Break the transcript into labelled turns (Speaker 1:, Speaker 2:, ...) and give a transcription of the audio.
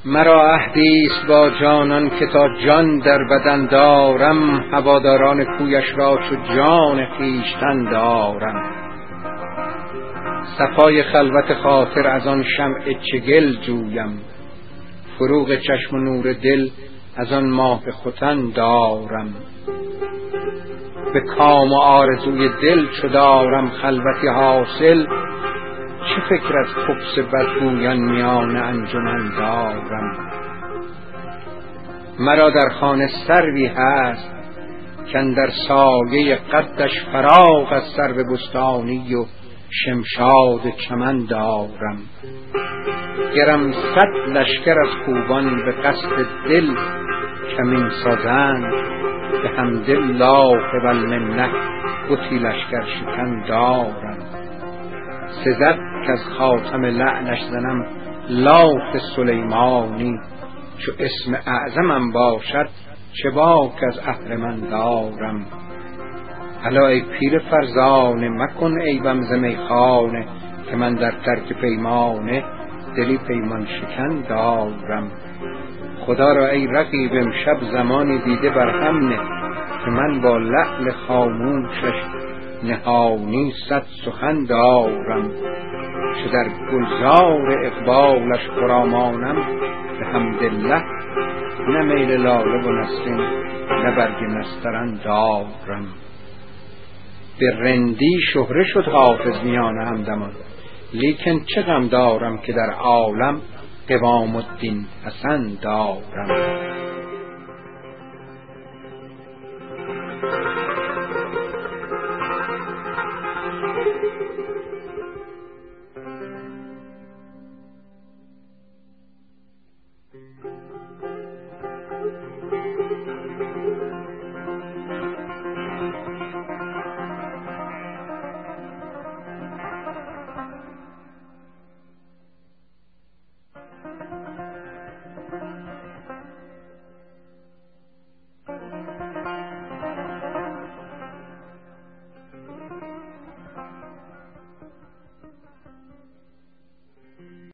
Speaker 1: مرا عهدیست با جانان که تا جان در بدن دارم، هواداران کویش را چو جان خویشتن دارم. صفای خلوت خاطر از آن شمع چگل جویم، فروغ چشم و نور دل از آن ماه ختن دارم. به کام و آرزوی دل چو دارم خلوتی حاصل، چه فکر از خبث بدگویان میان انجمن دارم. مرا در خانه سروی هست کاندر سایه قدش فراغ از سرو بستانی و شمشاد چمن دارم. گرم 100 لشکر از خوبان به قصد دل کمین سازند، به حمدالله و المنه بتی لشکر شکن دارم. سزد که از خاتم لعلش زنم لاف سلیمانی، چو اسم اعظمم باشد چه باک از اهرمن دارم. الا ای پیر فرزانه مکن عیبم ز میخانه، که من در ترک پیمانه دلی پیمان شکن دارم. خدا را ای رقیب امشب زمانی دیده بر هم نه، که من با لعل خاموشش نهانی 100 سخن دارم. چو در گلزار اقبالش خرامانم، به حمدالله نه میل لاله و نسرین نه برگ نسترن دارم. به رندی شهره شد حافظ میان همدمان، لیکن چه غم دارم که در عالم قوام الدین حسن دارم.